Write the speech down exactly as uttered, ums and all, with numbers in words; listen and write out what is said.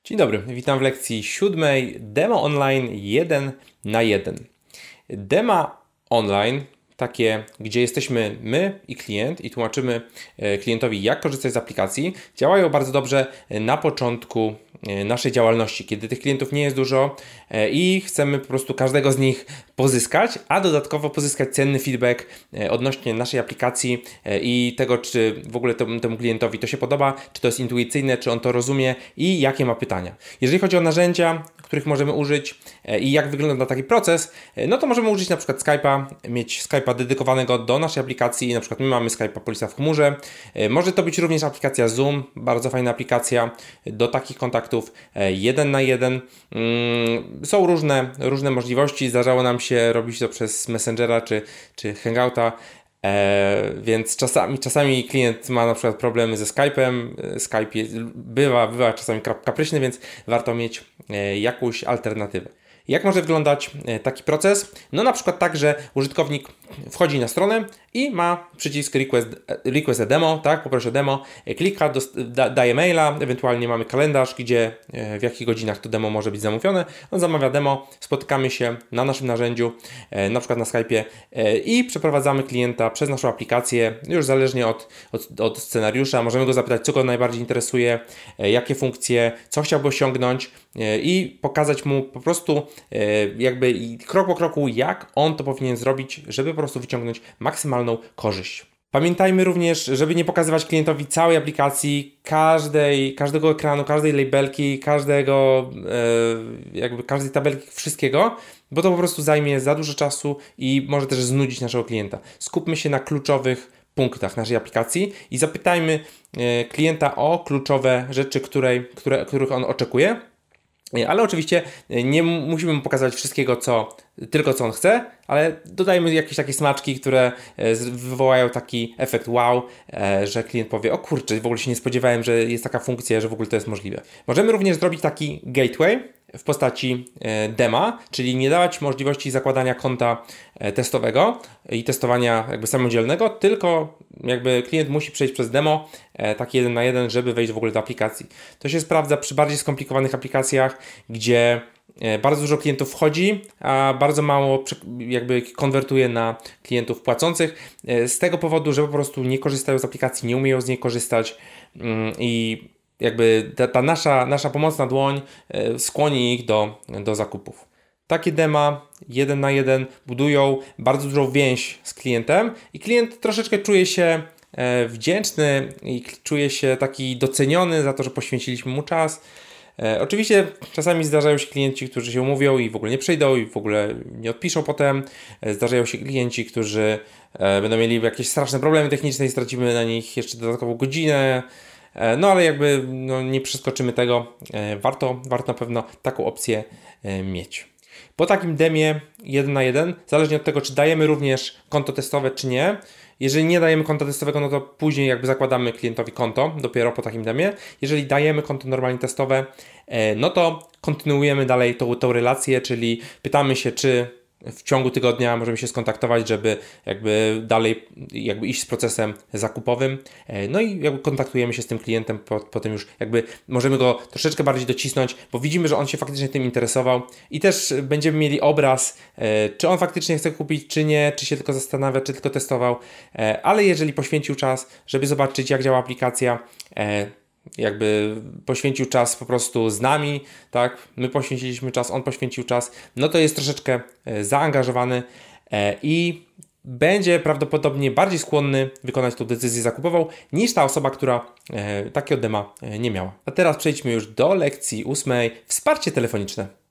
Dzień dobry, witam w lekcji siódmej Demo Online jeden na jeden. Dema online, takie gdzie jesteśmy my i klient i tłumaczymy klientowi, jak korzystać z aplikacji, działają bardzo dobrze na początku naszej działalności, kiedy tych klientów nie jest dużo i chcemy po prostu każdego z nich pozyskać, a dodatkowo pozyskać cenny feedback odnośnie naszej aplikacji i tego, czy w ogóle temu, temu klientowi to się podoba, czy to jest intuicyjne, czy on to rozumie i jakie ma pytania. Jeżeli chodzi o narzędzia, których możemy użyć i jak wygląda taki proces, no to możemy użyć na przykład Skype'a, mieć Skype'a dedykowanego do naszej aplikacji, na przykład my mamy Skype'a Polisa w chmurze. Może to być również aplikacja Zoom, bardzo fajna aplikacja do takich kontaktów jeden na jeden. Są różne, różne możliwości, zdarzało nam się robić to przez Messengera czy, czy Hangouta. E, więc czasami, czasami klient ma na przykład problemy ze Skype'em, Skype jest, bywa, bywa czasami kapryśny, więc warto mieć e, jakąś alternatywę. Jak może wyglądać taki proces? No na przykład tak, że użytkownik wchodzi na stronę i ma przycisk request, request a demo, tak, poproszę demo, klika, da, daje maila, ewentualnie mamy kalendarz, gdzie w jakich godzinach to demo może być zamówione. On zamawia demo, spotykamy się na naszym narzędziu, na przykład na Skype'ie i przeprowadzamy klienta przez naszą aplikację, już zależnie od, od, od scenariusza. Możemy go zapytać, co go najbardziej interesuje, jakie funkcje, co chciałby osiągnąć i pokazać mu po prostu jakby krok po kroku, jak on to powinien zrobić, żeby po prostu wyciągnąć maksymalną korzyść. Pamiętajmy również, żeby nie pokazywać klientowi całej aplikacji, każdej, każdego ekranu, każdej labelki, każdego, jakby każdej tabelki, wszystkiego, bo to po prostu zajmie za dużo czasu i może też znudzić naszego klienta. Skupmy się na kluczowych punktach naszej aplikacji i zapytajmy klienta o kluczowe rzeczy, której, które, których on oczekuje. Ale oczywiście nie musimy mu pokazać wszystkiego, co, tylko co on chce, ale dodajmy jakieś takie smaczki, które wywołają taki efekt wow, że klient powie, o kurczę, w ogóle się nie spodziewałem, że jest taka funkcja, że w ogóle to jest możliwe. Możemy również zrobić taki gateway w postaci dema, czyli nie dawać możliwości zakładania konta testowego i testowania jakby samodzielnego, tylko jakby klient musi przejść przez demo, taki jeden na jeden, żeby wejść w ogóle do aplikacji. To się sprawdza przy bardziej skomplikowanych aplikacjach, gdzie bardzo dużo klientów wchodzi, a bardzo mało jakby konwertuje na klientów płacących z tego powodu, że po prostu nie korzystają z aplikacji, nie umieją z niej korzystać i jakby ta, ta nasza, nasza pomocna dłoń skłoni ich do, do zakupów. Takie dema jeden na jeden budują bardzo dużą więź z klientem i klient troszeczkę czuje się wdzięczny i czuje się taki doceniony za to, że poświęciliśmy mu czas. E, oczywiście czasami zdarzają się klienci, którzy się umówią i w ogóle nie przyjdą i w ogóle nie odpiszą potem. E, zdarzają się klienci, którzy e, będą mieli jakieś straszne problemy techniczne i stracimy na nich jeszcze dodatkową godzinę. E, no ale jakby no, nie przeskoczymy tego. E, warto, warto na pewno taką opcję e, mieć. Po takim demie jeden na jeden, zależnie od tego, czy dajemy również konto testowe, czy nie. Jeżeli nie dajemy konta testowego, no to później jakby zakładamy klientowi konto, dopiero po takim demie. Jeżeli dajemy konto normalnie testowe, no to kontynuujemy dalej tą, tą relację, czyli pytamy się, czy w ciągu tygodnia możemy się skontaktować, żeby jakby dalej jakby iść z procesem zakupowym. No i jakby kontaktujemy się z tym klientem, potem już jakby możemy go troszeczkę bardziej docisnąć, bo widzimy, że on się faktycznie tym interesował i też będziemy mieli obraz, czy on faktycznie chce kupić, czy nie, czy się tylko zastanawia, czy tylko testował, ale jeżeli poświęcił czas, żeby zobaczyć, jak działa aplikacja, jakby poświęcił czas po prostu z nami, tak, my poświęciliśmy czas, on poświęcił czas, no to jest troszeczkę zaangażowany i będzie prawdopodobnie bardziej skłonny wykonać tą decyzję zakupową niż ta osoba, która takiego dema nie miała. A teraz przejdźmy już do lekcji ósmej, wsparcie telefoniczne.